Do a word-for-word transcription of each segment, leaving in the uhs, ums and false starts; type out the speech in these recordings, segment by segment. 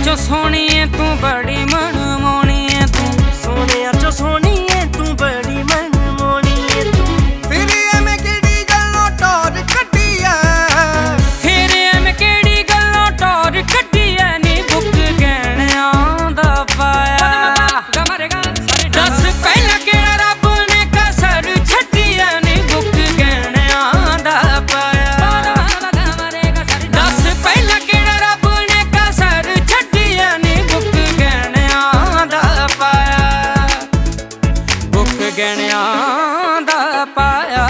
चो सोहणी है तू बड़ी मनमोहनी है तू, सोहणिया चो सोहणी है तू बड़ी मनमोहनी है तू। फिर एवें केड़ी गल्लों टोर कड्डी है, फिर एवें केड़ी गल्लों टोर कड्डी है नी बुक गहणियां दा पाया। दस पहला केड़ा रब ने कसर छड्डी है नी बुक गहणियां दा पाया। दस पहला केड़ा रब ने कसर छड्डी है नी बुक गहणियां दा पाया, बुक गहणियां दा पाया।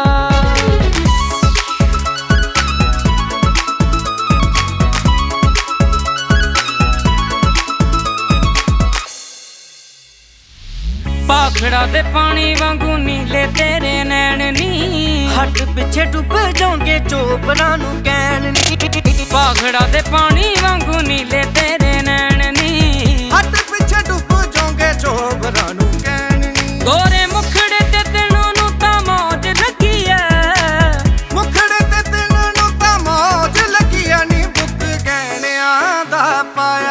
भाखड़ा दे पानी वांगू नीले तेरे नैन नी, हट पिछे डुब जाओगे चोपड़ा नू कहण नी। भाखड़ा दे पानी वांगू नीले तेरे नैन नी, हट पिछे डुब जाओगे चोपड़ा नू कहण नी। गोरे मुखड़े ते तैनूं नू तां मौज लगी है, मुखड़े ते तैनूं नू तां मौज लगी है नी बुक गहणियां दा पाया।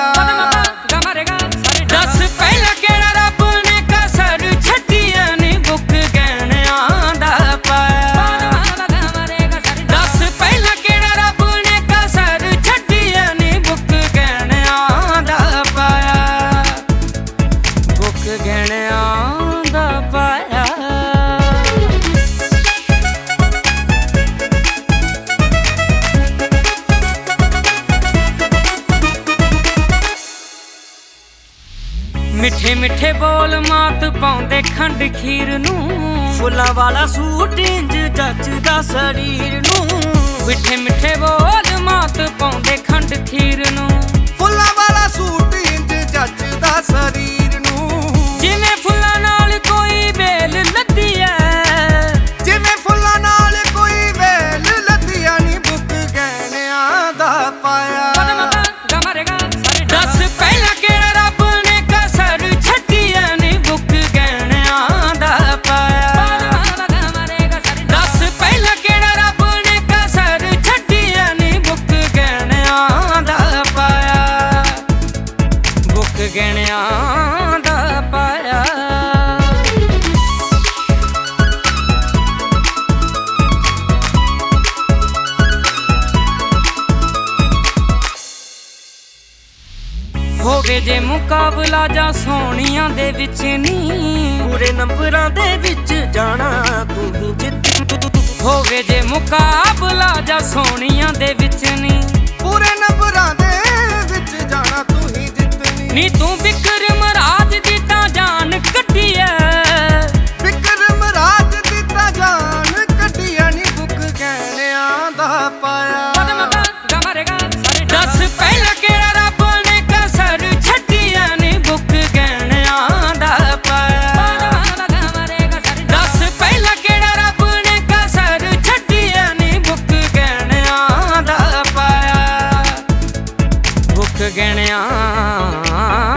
दस पहला केड़ा रब ने कसर छड्डी है नी बुक गहणियां दा पाया। दस पहला केड़ा रब ने कसर छड्डी है नी बुक गहणियां दा पाया, बुक गहणियां दा पाया। मिठे मिठे बोल मात पाउंदे खंड खीर नू, फुल्लां वाला सूट इंज जचदा शरीर नू। मिठे मिठे बोल मात पाउंदे खंड खीर नू, फुल्लां वाला सूट इंज जचदा शरीर नू। जिवें फुल्लां नाल कोई बेल लद्दी है, जिवें फुल्लां नाल कोई वेल लद्दी है नी बुक गहणियां दा पाया। दस पहला केड़ा रब ने कसर छड्डी है नी बुक गहणियां दा पाया। दस पहला केड़ा रब ने कसर छड्डी है नी बुक गहणियां दा पाया, बुक गहणियां दा पाया। होवे जे मुकाबला जा सोहणियां दे विच नी, पूरे नंबरां दे विच जाना तू ही जित। होवे जे मुकाबला जा सोहणियां दे विच नी, पूरे नंबरां दे विच जाना तू ही जितनी। नी तू विक्रम राज दी तां जान कड्डी है, विक्रम राज दी तां जान कड्डी है नी बुक गहणियां दा पाया। दस पहला केड़ा रब ने कसर छड्डी है नी बुक गहणियां दा पाया। दस पहला केड़ा रब ने कसर छड्डी है नी बुक गहणियां दा पाया, बुक गहणियां